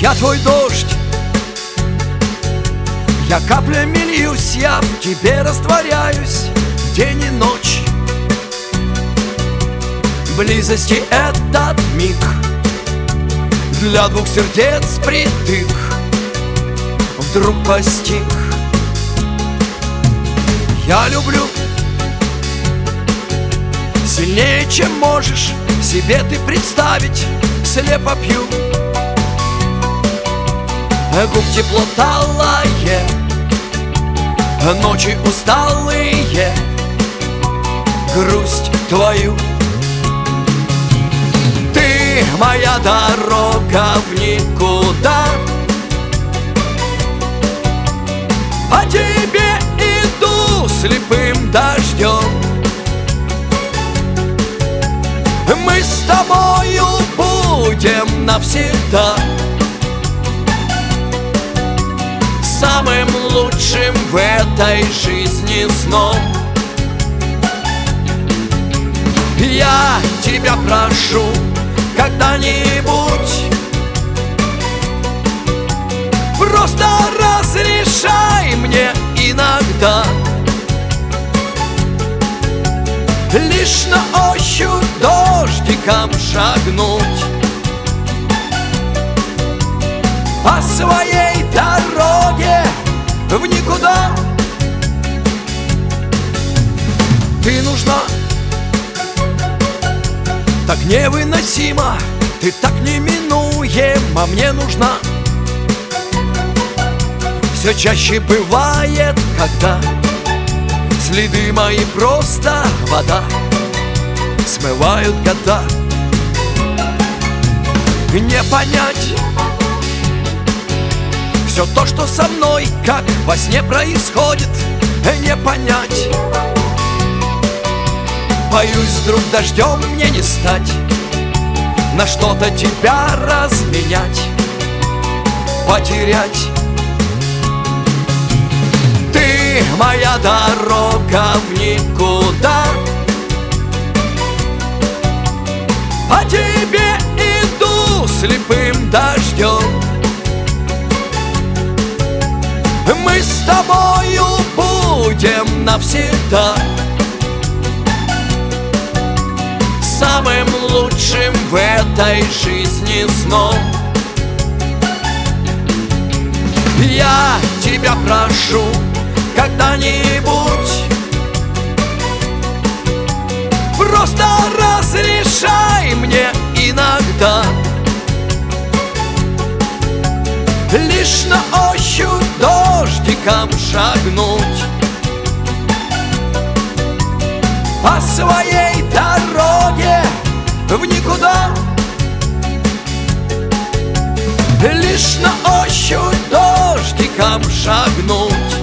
Я твой дождь, я каплями льюсь, я в тебе растворяюсь день и ночь. Близости этот миг для двух сердец притык вдруг постиг. Я люблю сильнее, чем можешь себе ты представить. Слепо пью губ тепло талое, ночи усталые, грусть твою. Ты моя дорога в никуда, по тебе иду слепым дождем. Мы с тобою будем навсегда самым лучшим в этой жизни сном. Я тебя прошу когда-нибудь, просто разрешай мне иногда лишь на ощупь дождиком шагнуть по своей дороге в никуда. Ты нужна так невыносимо, ты так неминуема мне нужна. Все чаще бывает, когда следы мои просто вода смывают года. Не понять все то, что со мной, как во сне происходит, не понять. Боюсь, вдруг дождем мне не стать, на что-то тебя разменять, потерять. Ты моя дорога в никуда, по тебе иду слепым дождем. Мы с тобою будем навсегда самым лучшим в этой жизни сном. Я тебя прошу когда-нибудь, просто разрешай мне иногда лишь на ощупь дождиком шагнуть по своей дороге в никуда. Лишь на ощупь дождиком шагнуть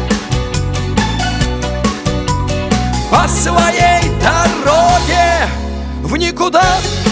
по своей дороге в никуда.